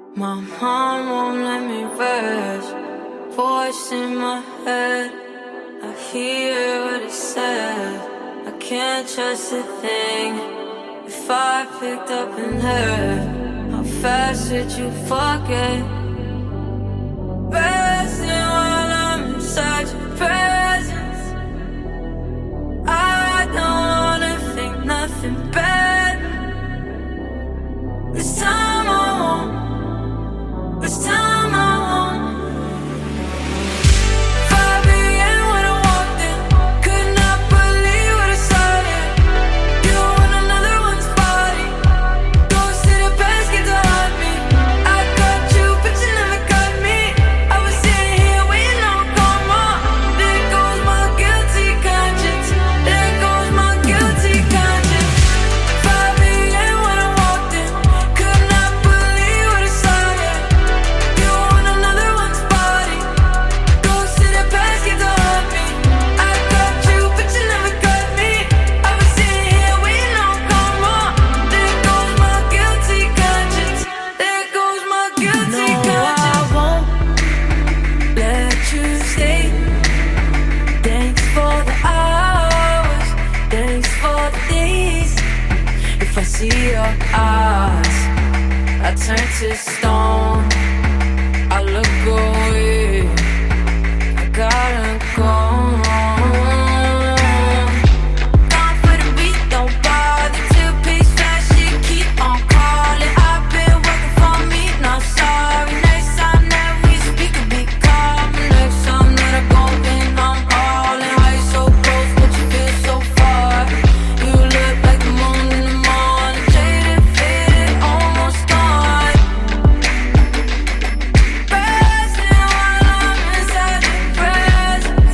My mom won't let me rest. Voice in my head, I hear what it says. I can't trust a thing. If I picked up and heard, how fast would you forget? Resting while I'm inside your presence. I don't wanna think nothing bad. This time I won't. This time I won't. 5 a.m. when I walked in, could not believe what I saw there. You on another one's body, ghost in a basket to haunt me. I got you, but you never got me. I was sitting here waiting on karma. There goes my guilty conscience. There goes my guilty conscience. 5 a.m. when I walked in, could not believe what I saw there. You on another one's body, ghost in a basket to haunt me. I got you, but you never got me. I was sitting here waiting on karma. There goes my guilty conscience. There goes my guilty conscience. No, I won't let you stay. Thanks for the hours, thanks for the days. If I see your eyes, I turn to stone. I look away, I gotta go. Gone for the beat, don't bother to pace fast shit, keep on calling. I've been working for me, not sorry. Next time that we speak, it'll be calm. Next time that I go in, I'm calling. Why you so close, but you feel so far? You look like the moon in the morning, jaded, faded, almost gone. Resting while I'm inside your presence.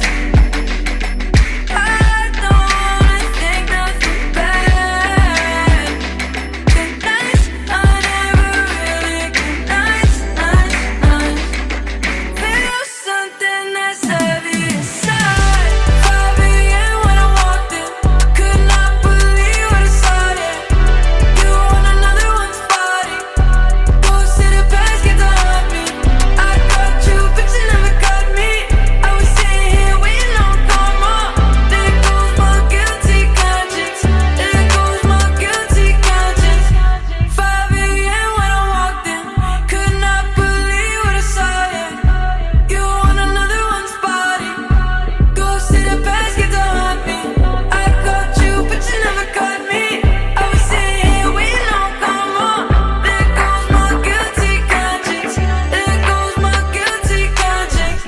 I don't wanna think nothing bad. Good nights, I never really good nights, nights. Feel something that's heavy inside. 5 a.m. when I walked in, could not believe what I saw there. You on another one's body, ghost in a basket to haunt me. I got you, but you never got me. I was sitting here waiting on karma. There goes my guilty conscience. There goes my guilty conscience. 5 a.m. when I walked in, could not believe what I saw there. You on another one's body, ghost in a basket to haunt me. I got you, but you never got me. I was sitting here waiting on karma. There goes my guilty conscience. There goes my guilty conscience.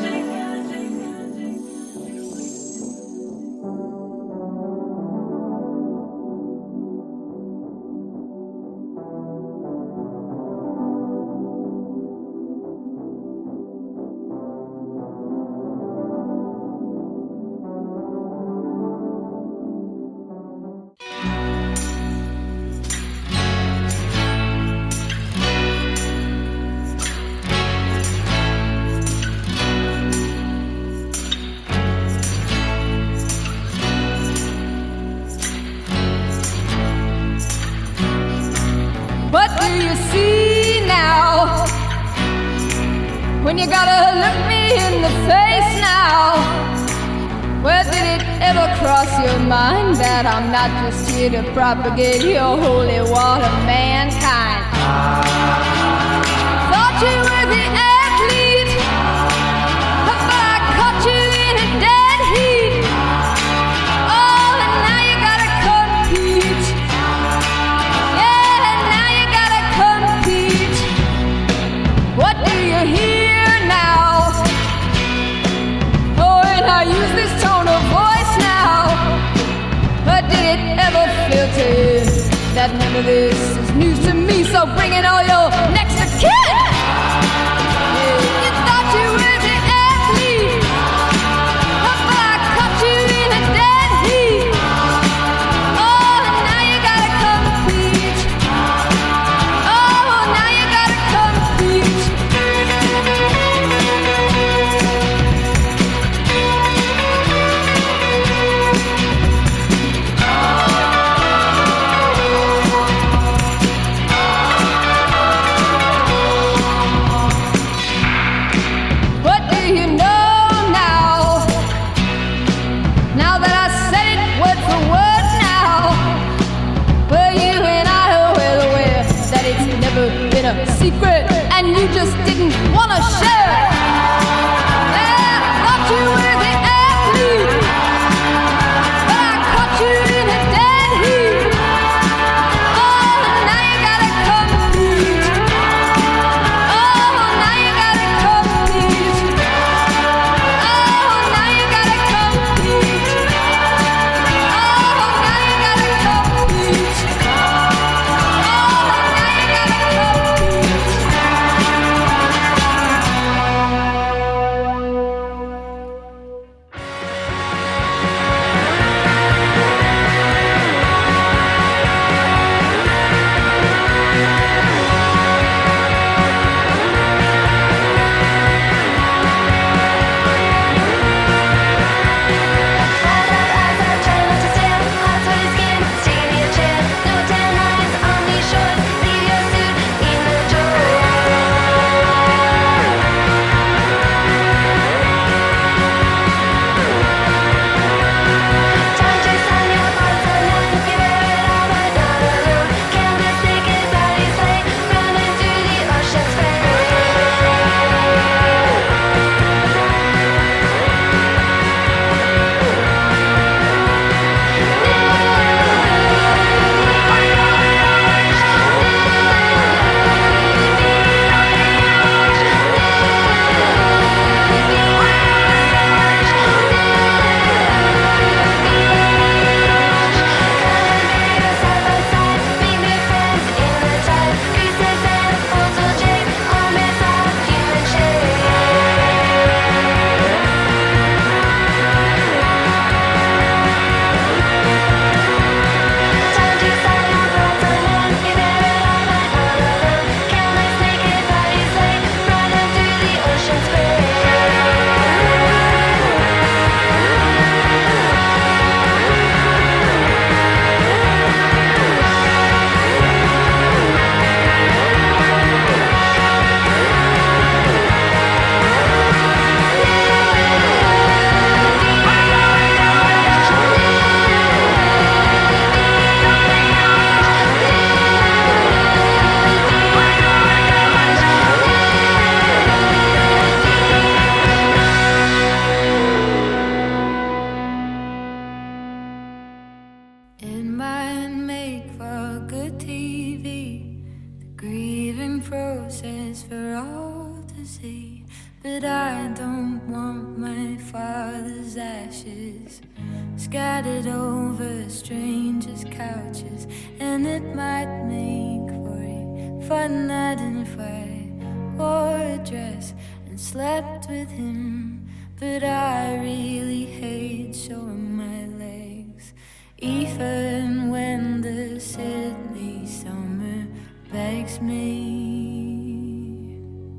What do you see now? When you gotta look me in the face now? Where did it ever cross your mind that I'm not just here to propagate your holy water, mankind? Thought you were the athlete, but I caught you in a dead heat. Oh, and now you gotta compete. Yeah, now you gotta compete. What do you hear now? Oh, and I use this tone of voice now. But did it ever filter in that none of this is news to me? So bring in all your next of kin. You thought you were the athlete, but I caught you in a dead heat. Oh, and now you gotta compete. Oh, now you gotta compete. secret and you just didn't want to share it. Yeah, I thought you were the athlete, but I caught you in a dead heat. Oh, now you gotta compete. Oh, now you gotta compete. Oh, now you gotta compete. Oh, now you gotta compete. It might make for good TV, the grieving process for all to see. But I don't want my father's ashes scattered over strangers' couches. And it might make for a fun night in if I wore a dress and slept with him. But I really hate showing my legs, even when the Sydney summer begs me.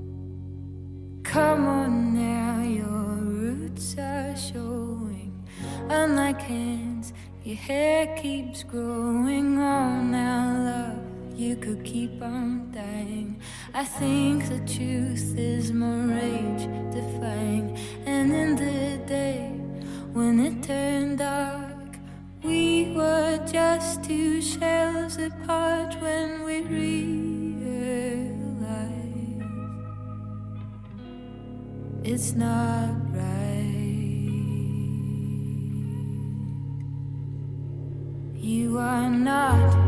Come on now, your roots are showing. Unlike hands, your hair keeps growing on. Now love, you could keep on dying. I think the truth is more rage defying. And in the day when it turned dark, we were just two shells apart when we realized it's not right. You are not